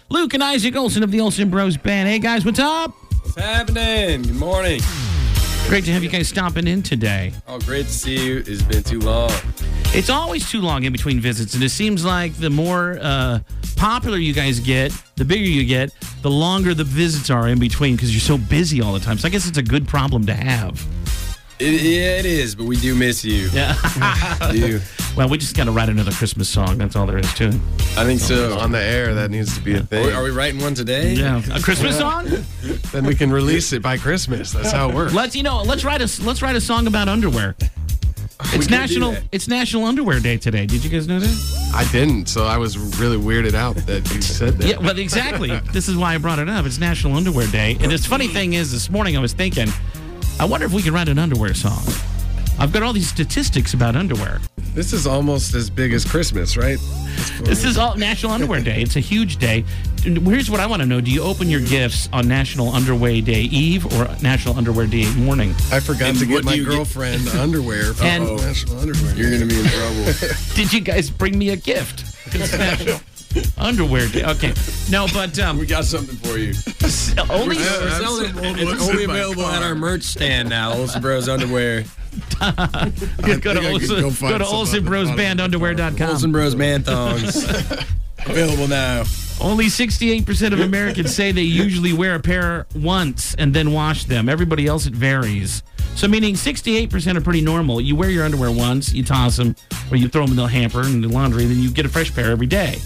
Luke and Isaac Olson of the Olson Bros Band. Hey, guys, what's up? What's happening? Good morning. Great to have you guys stopping in today. Oh, great to see you. It's been too long. It's always too long in between visits, and it seems like the more popular you guys get, the bigger you get, the longer the visits are in between because you're so busy all the time. So I guess it's a good problem to have. It is, but we do miss you. Yeah. We do. Well, we just got to write another Christmas song. That's all there is to it. I think so. On the air, that needs to be a thing. Are we writing one today? Yeah, a Christmas song. Then we can release it by Christmas. That's how it works. Let's write a song about underwear. It's National Underwear Day today. Did you guys know that? I didn't, so I was really weirded out that you said that. Yeah, well, exactly. This is why I brought it up. It's National Underwear Day. And this funny thing is, this morning I was thinking, I wonder if we could write an underwear song. I've got all these statistics about underwear. This is almost as big as Christmas, right? This is all National Underwear Day. It's a huge day. Here's what I want to know. Do you open your gifts on National Underwear Day Eve or National Underwear Day morning? I forgot to get my girlfriend underwear for National Underwear Day. You're going to be in trouble. Did you guys bring me a gift? It's National Underwear Day. Okay. No, but... we got something for you. It's only available at our merch stand now, Olson Bros Underwear. Go to olsonbrosbandunderwear.com. Olson Bros Man Thongs. Available now. Only 68% of Americans say they usually wear a pair once and then wash them. Everybody else, it varies. So meaning 68% are pretty normal. You wear your underwear once, you toss them, or you throw them in the hamper in the laundry, and then you get a fresh pair every day.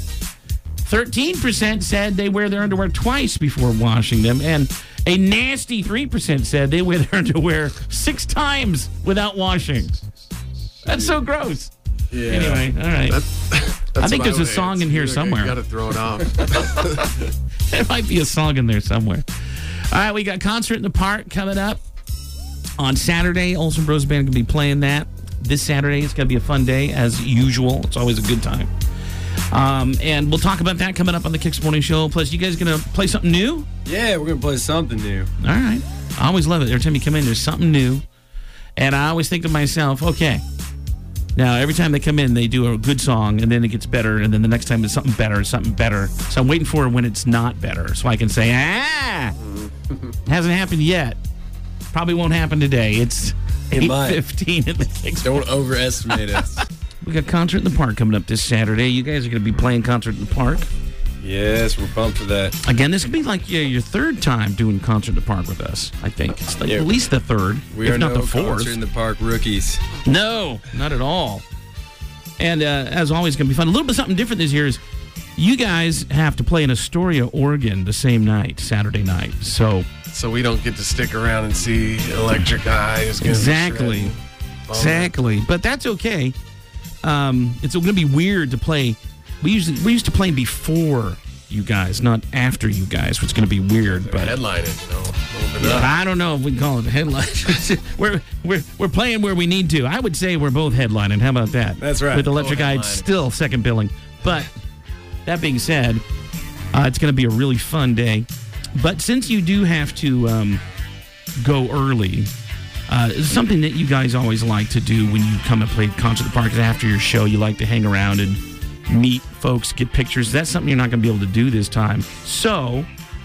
13% said they wear their underwear twice before washing them, and a nasty 3% said they wear their underwear 6 times without washing. That's so gross. Yeah. Anyway, all right. I think there's a song in here somewhere. You got to throw it off. There might be a song in there somewhere. All right, we got Concert in the Park coming up on Saturday. Olson Bros Band going to be playing that this Saturday. It's going to be a fun day, as usual. It's always a good time. And we'll talk about that coming up on the Kicks Morning Show. Plus, you guys going to play something new? Yeah, we're going to play something new. All right. I always love it. Every time you come in, there's something new. And I always think to myself, okay, now every time they come in, they do a good song, and then it gets better, and then the next time it's something better. So I'm waiting for when it's not better, so I can say, hasn't happened yet. Probably won't happen today. It's 8:15 in the Kicks. Don't overestimate us. We got Concert in the Park coming up this Saturday. You guys are going to be playing Concert in the Park. Yes, we're pumped for that. Again, this could be like your third time doing Concert in the Park with us, I think. It's like at least the third, if not the fourth. Concert in the Park rookies. No, not at all. And as always, it's going to be fun. A little bit something different this year is you guys have to play in Astoria, Oregon the same night, Saturday night. So we don't get to stick around and see Electric Eye. Exactly. But that's okay. It's going to be weird to play. We used to play before you guys, not after you guys, which is going to be weird. But headlining, but I don't know if we can call it a headline. we're playing where we need to. I would say we're both headlining. How about that? That's right. With Electric Eye still second billing. But that being said, it's going to be a really fun day. But since you do have to go early. Something that you guys always like to do when you come and play Concert in the Park is after your show, you like to hang around and meet folks, get pictures. That's something you're not going to be able to do this time. So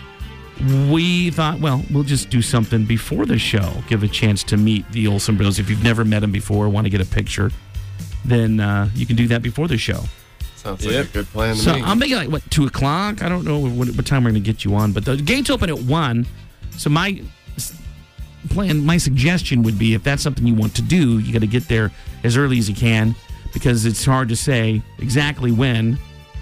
we thought, well, we'll just do something before the show, give a chance to meet the Olson Bros. If you've never met them before, want to get a picture, then you can do that before the show. Sounds like a good plan to me. So I'm thinking 2 o'clock? I don't know what time we're going to get you on, but the gates open at 1. So my suggestion would be, if that's something you want to do, you got to get there as early as you can, because it's hard to say exactly when,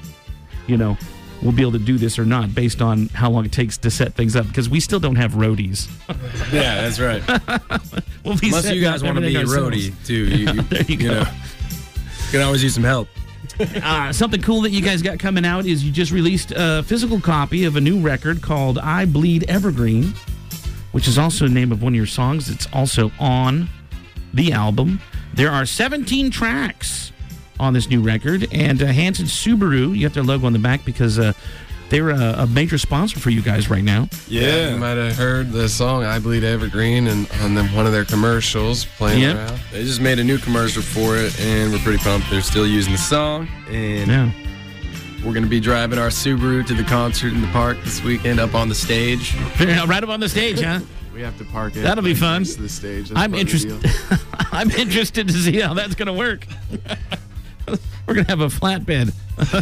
we'll be able to do this or not based on how long it takes to set things up, because we still don't have roadies. Yeah, that's right. Unless you guys want to be a roadie, too. There you go. You can always use some help. Something cool that you guys got coming out is you just released a physical copy of a new record called I Bleed Evergreen, which is also the name of one of your songs. It's also on the album. There are 17 tracks on this new record, and Hanson Subaru, you have their logo on the back because they're a major sponsor for you guys right now. Yeah, you might have heard the song I Bleed Evergreen and on one of their commercials playing around. They just made a new commercial for it, and we're pretty pumped. They're still using the song, and we're going to be driving our Subaru to the concert in the park this weekend up on the stage. Right up on the stage, huh? We have to park it. That'll be fun. Next to the stage. That's I'm interested. I'm interested to see how that's going to work. We're going to have a flatbed.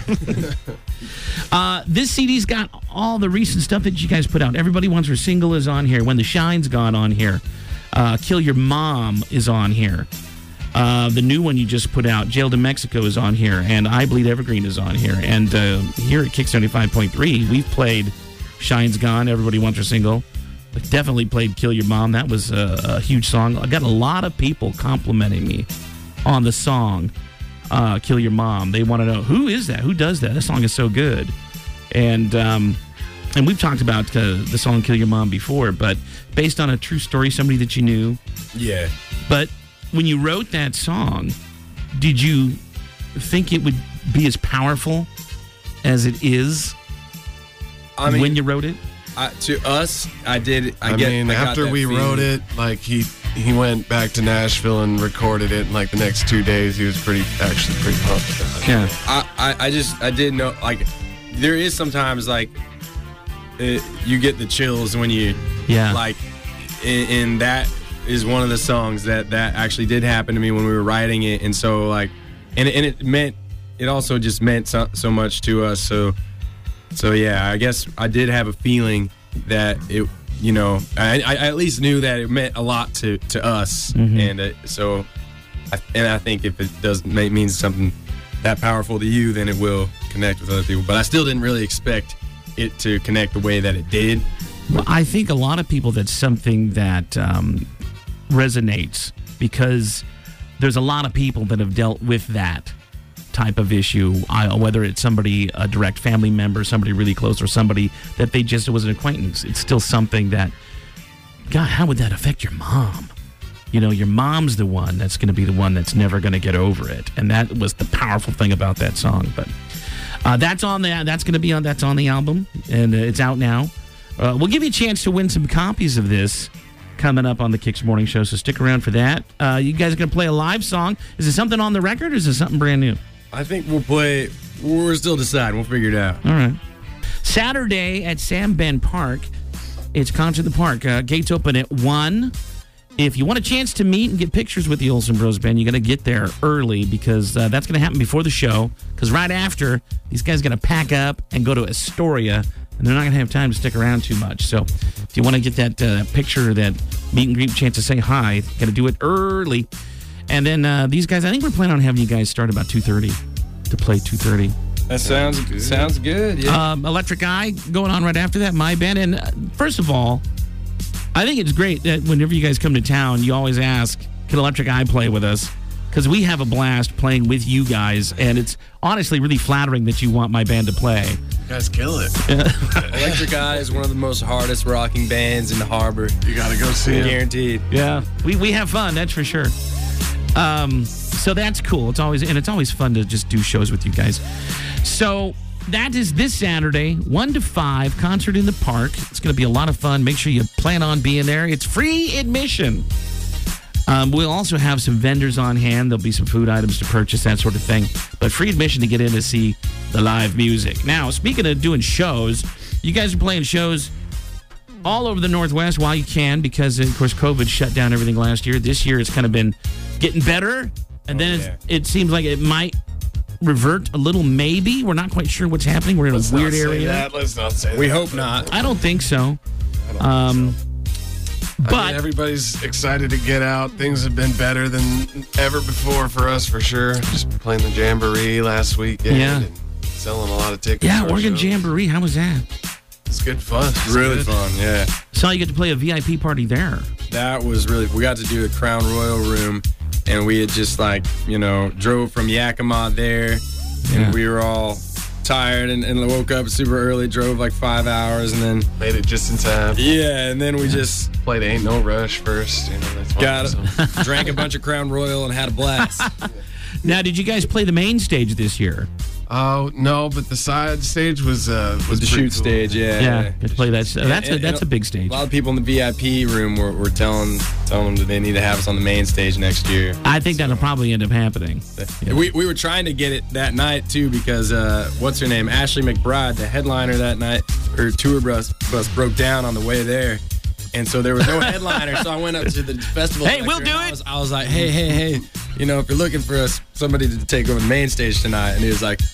This CD's got all the recent stuff that you guys put out. Everybody Wants Her Single is on here. When the Shine's Gone on here. Kill Your Mom is on here. The new one you just put out, Jailed in Mexico, is on here. And I Bleed Evergreen is on here. And here at Kick 75.3, we've played Shine's Gone, Everybody Wants Her Single. Definitely played Kill Your Mom. That was a huge song. I got a lot of people complimenting me on the song Kill Your Mom. They want to know, who is that? Who does that? This song is so good. And we've talked about the song Kill Your Mom before, but based on a true story, somebody that you knew. Yeah. But when you wrote that song, did you think it would be as powerful as it is when you wrote it? To us, I did. After we wrote it, like he went back to Nashville and recorded it. And like the next 2 days, he was pretty pumped about it. Yeah. I did know, like, there is sometimes like you get the chills when you like, and that is one of the songs that actually did happen to me when we were writing it, and so like, and it also just meant so much to us. So yeah, I guess I did have a feeling that it, you know, I at least knew that it meant a lot to us, and I think if it means something that powerful to you, then it will connect with other people. But I still didn't really expect it to connect the way that it did. Well, I think a lot of people, that's something that resonates, because there's a lot of people that have dealt with that type of issue, whether it's somebody, a direct family member, somebody really close, or somebody that they just was an acquaintance. It's still something that, God, how would that affect your mom? You know, your mom's the one that's going to be the one that's never going to get over it, and that was the powerful thing about that song. But that's on the album, and it's out now. We'll give you a chance to win some copies of this coming up on the Kicks Morning Show, so stick around for that. You guys are going to play a live song. Is it something on the record, or is it something brand new? I think we're still deciding. We'll figure it out. All right. Saturday at Sam Ben Park. It's Concert in the Park. Gates open at 1. If you want a chance to meet and get pictures with the Olsen Bros Band, you got to get there early, because that's going to happen before the show. Because right after, these guys are going to pack up and go to Astoria, and they're not going to have time to stick around too much. So if you want to get that picture, that meet and greet chance to say hi, you got to do it early. And then these guys, I think we're planning on having you guys start about 2:30 to play 2:30. That sounds good. Yeah. Electric Eye going on right after that, my band. And first of all, I think it's great that whenever you guys come to town, you always ask, can Electric Eye play with us? Because we have a blast playing with you guys, and it's honestly really flattering that you want my band to play. You guys kill it. Electric Eye is one of the most hardest rocking bands in the harbor. You got to go see it. Guaranteed. Yeah. We have fun, that's for sure. So that's cool. It's always fun to just do shows with you guys. So that is this Saturday, 1 to 5, concert in the park. It's going to be a lot of fun. Make sure you plan on being there. It's free admission. We'll also have some vendors on hand. There'll be some food items to purchase, that sort of thing. But free admission to get in to see the live music. Now, speaking of doing shows, you guys are playing shows all over the Northwest while you can, because, of course, COVID shut down everything last year. This year it's kind of been getting better, and then it seems like it might revert a little, maybe. We're not quite sure what's happening. We're in a weird area. Let's not say that. We hope not. I don't think so. But everybody's excited to get out. Things have been better than ever before for us, for sure. Just playing the Jamboree last weekend. Yeah. And selling a lot of tickets. Yeah, Oregon Jamboree. How was that? It's good fun. It's really good. fun, yeah. Saw you get to play a VIP party there. That was we got to do the Crown Royal room, and we had just drove from Yakima there, and we were all tired and woke up super early, drove like 5 hours, and then made it just in time. Yeah, and then we just played Ain't No Rush first. Drank a bunch of Crown Royal and had a blast. Now, did you guys play the main stage this year? Oh no, but the side stage was the shoot cool. stage. Yeah, to play that. That's a big stage. A lot of people in the VIP room were telling them that they need to have us on the main stage next year. I think that'll probably end up happening. Yeah. We were trying to get it that night too because what's her name, Ashley McBride, the headliner that night, her tour bus broke down on the way there. And so there was no headliner, so I went up to the festival. Hey, we'll do it. I was like, hey, you know, if you're looking for somebody to take over the main stage tonight, and he was like,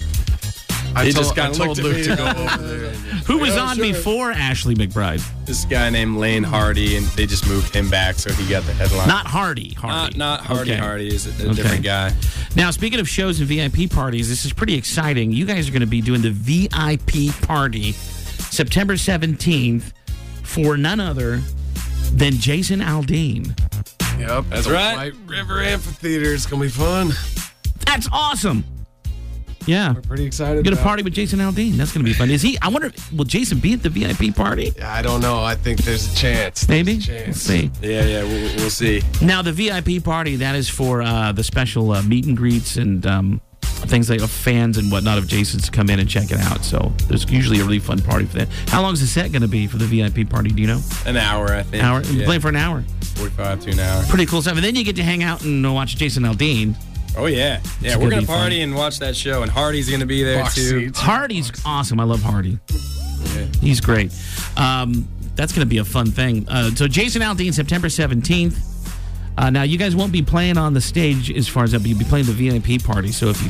I told Luke to go over there. Who was on before Ashley McBride? This guy named Lane Hardy, and they just moved him back, so he got the headline. Not Hardy. Not Hardy. Okay. Hardy is a different guy. Now, speaking of shows and VIP parties, this is pretty exciting. You guys are going to be doing the VIP party September 17th for none other than Jason Aldean. Yep, that's right. White River Amphitheater. It's going to be fun. That's awesome. Yeah. We're pretty excited. Get a party with Jason Aldean. That's going to be fun. I wonder, will Jason be at the VIP party? I don't know. I think there's a chance. Maybe? We'll see. Yeah, we'll see. Now, the VIP party, that is for the special meet and greets and things like fans and whatnot of Jason's to come in and check it out. So there's usually a really fun party for that. How long is the set going to be for the VIP party? Do you know? An hour, I think. Hour? Yeah. Playing for an hour? 45 to an hour. Pretty cool stuff. And then you get to hang out and watch Jason Aldean. Oh, yeah. Yeah, we're going to party and watch that show. And Hardy's going to be there, too. Hardy's awesome. I love Hardy. Yeah. He's great. That's going to be a fun thing. So Jason Aldean, September 17th. Now, you guys won't be playing on the stage as far as that, but you'll be playing the VIP party. So if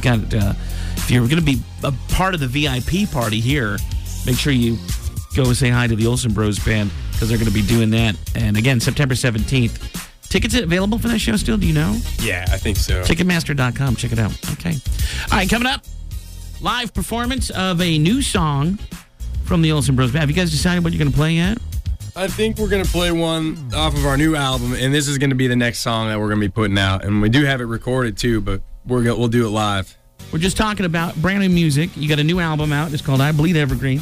you're going to be a part of the VIP party here, make sure you go say hi to the Olsen Bros Band because they're going to be doing that. And again, September 17th. Tickets available for that show still? Do you know? Yeah, I think so. Ticketmaster.com. Check it out. Okay. All right, coming up, live performance of a new song from the Olsen Bros Band. Have you guys decided what you're going to play yet? I think we're going to play one off of our new album, and this is going to be the next song that we're going to be putting out. And we do have it recorded, too, but we'll do it live. We're just talking about brand new music. You got a new album out. It's called I Bleed Evergreen.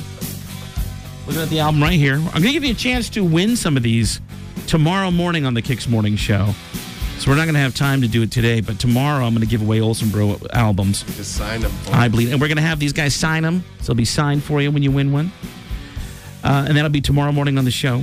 Looking at the album right here. I'm going to give you a chance to win some of these tomorrow morning on the Kicks Morning Show. So we're not going to have time to do it today, but tomorrow I'm going to give away Olsen Bro albums. Just sign them. I Bleed. And we're going to have these guys sign them. So they'll be signed for you when you win one. And that'll be tomorrow morning on the show.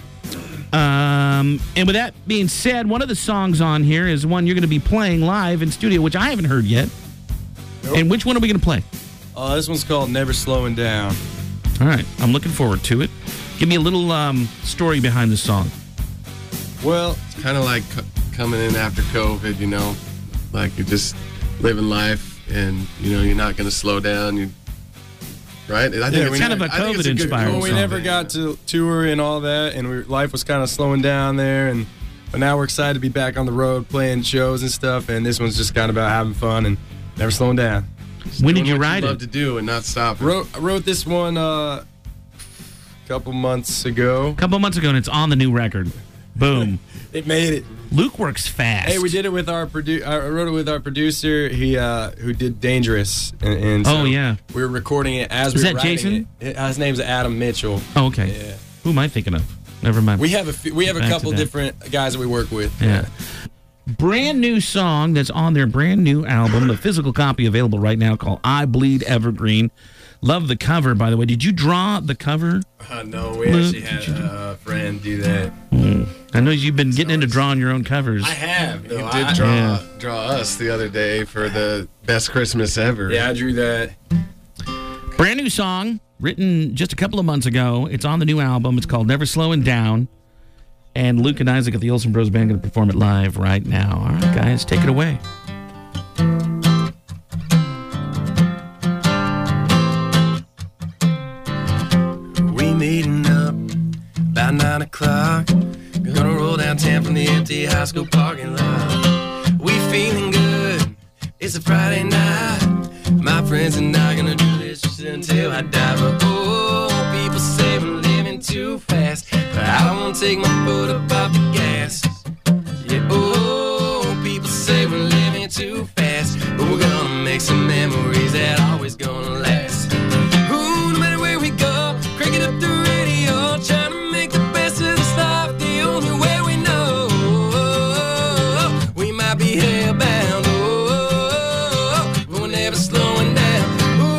And with that being said, one of the songs on here is one you're going to be playing live in studio, which I haven't heard yet. Nope. And which one are we going to play? This one's called Never Slowing Down. All right. I'm looking forward to it. Give me a little story behind the song. Well, it's kind of like coming in after COVID, you know, like you're just living life and, you know, you're not going to slow down. Right? I think it's kind of a COVID-inspired song. We never got to tour and all that, and life was kind of slowing down there. But now we're excited to be back on the road playing shows and stuff, and this one's just kind of about having fun and never slowing down. When did you write it? Love to do and not stop. I wrote this one a couple months ago. And it's on the new record. Boom. It made it. Luke works fast. Hey, we did it with I wrote it with our producer. He who did Dangerous. And so yeah. We were recording it as we were writing Jason? it. His name's Adam Mitchell. Oh, okay. Yeah. Who am I thinking of? Never mind. We have a couple different guys that we work with. Yeah. Brand new song that's on their brand new album. The physical copy available right now called I Bleed Evergreen. Love the cover, by the way. Did you draw the cover? No, we actually had a friend do that. I know you've been getting into drawing your own covers. I have. You did draw us the other day for the best Christmas ever. Yeah, I drew that. Brand new song, written just a couple of months ago. It's on the new album. It's called Never Slowing Down. And Luke and Isaac at the Olsen Bros Band are going to perform it live right now. All right, guys, take it away. Meeting up about 9 o'clock. Gonna roll downtown from the empty high school parking lot. We feeling good, it's a Friday night. My friends and I gonna do this just until I die. But oh, people say we're living too fast, but I don't wanna take my foot up off the gas. Yeah, oh, people say we're living too fast, but we're gonna make some memories that always gonna last. Ooh, no matter where we go, cranking up the radio, trying to make the best of this life the only way we know. We might be hellbound, but we're never slowing down.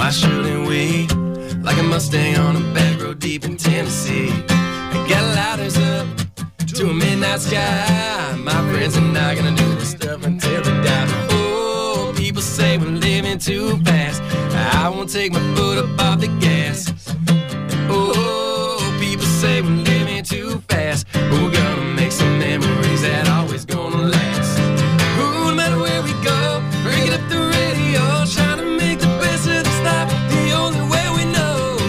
Why shouldn't we? Like a Mustang on a back road deep in Tennessee. I got lighters up to a midnight sky. My friends and I gonna do this stuff until we die. Oh, people say we're living too fast. I won't take my foot up off the gas. Oh, people say we're living too fast, but we're gonna make some memories that always gonna last. Ooh, no matter where we go, breaking up the radio, trying to make the best of this life the only way we know.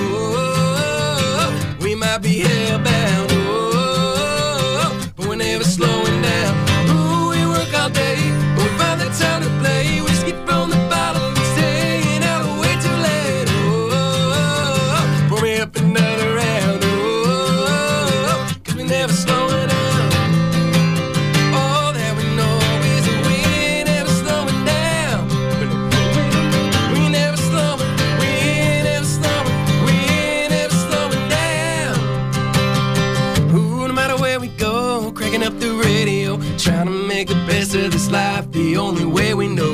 We might be hellbound, but we're never slowing down. Ooh, we work all day, but we find the time to play whiskey from the bottle, staying out way too late. Pour me up another round, cause we never slowing down. All that we know is that we ain't never slowing down. We ain't never slowing, we ain't never slowing, we ain't never slowing down. Ooh, no matter where we go, cranking up the radio, trying to make the best of this life the only way we know.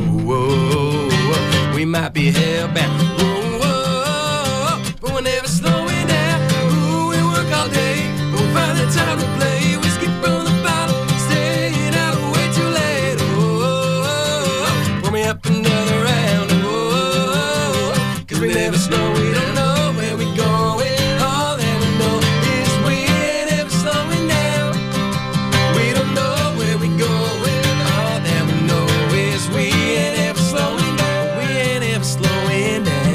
We might be hellbound, but we're never slowing down. Ooh, we work all day, but we find the time to play whiskey from the bottle, staying out way too late. Pour me up another round, cause we never slow, we don't know where we going. All that we know is we ain't ever slowing down. We don't know where we going. All that we know is we ain't ever slowing down. We ain't ever slowing down.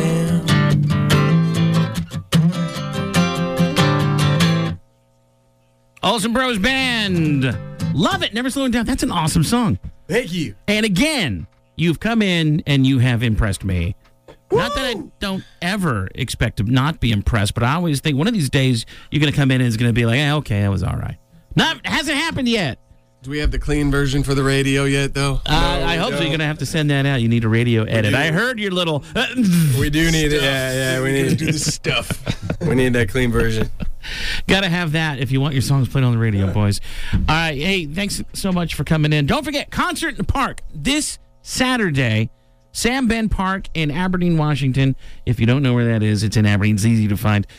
Olsen Bros Band. Love it. Never slowing down. That's an awesome song. Thank you. And again, you've come in and you have impressed me. Woo! Not that I don't ever expect to not be impressed, but I always think one of these days you're going to come in and it's going to be like, okay, that was all right. Hasn't happened yet. Do we have the clean version for the radio yet, though? I hope so. You're going to have to send that out. You need a radio edit. I heard your little... we do need it. Yeah, we need to do this stuff. We need that clean version. Got to have that if you want your songs played on the radio, boys. All right. Hey, thanks so much for coming in. Don't forget, concert in the park this Saturday. Sam Ben Park in Aberdeen, Washington. If you don't know where that is, it's in Aberdeen. It's easy to find.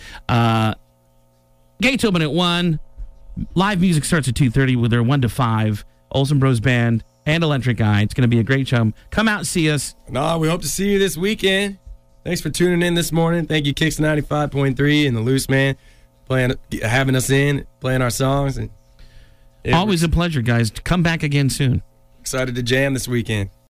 Gates open at 1. Live music starts at 2:30 with their 1 to 5. Olsen Bros Band and Electric Eye. It's going to be a great show. Come out and see us. No, we hope to see you this weekend. Thanks for tuning in this morning. Thank you, Kicks 95.3 and the Loose Man, having us in, playing our songs. And always a pleasure, guys. Come back again soon. Excited to jam this weekend.